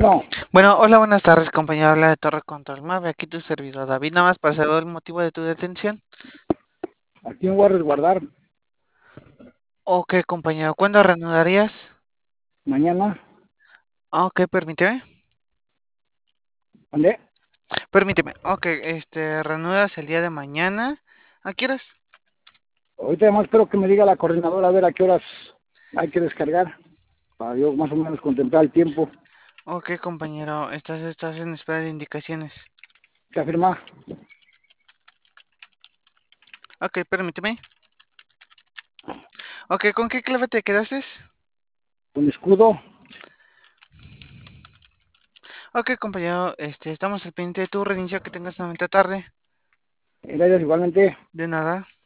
Bueno, Bueno, hola, buenas tardes, compañero. Habla de Torre Control Mave. Aquí tu servidor David. Nada más para saber el motivo de tu detención. aquí me voy a resguardar Ok, compañero. ¿Cuándo reanudarías? mañana. Ok, permíteme. ¿Dónde? Permíteme. Ok, reanudas el día de mañana. ¿A qué horas? Ahorita además espero que me diga la coordinadora a ver a qué horas hay que descargar, para yo más o menos contemplar el tiempo Ok, compañero. Estás en espera de indicaciones. que afirma Ok, permíteme. Ok, ¿con qué clave te quedaste? con escudo. Ok, compañero. Estamos al pendiente de tu reinicio. Que tengas una bonita tarde. Gracias igualmente. De nada.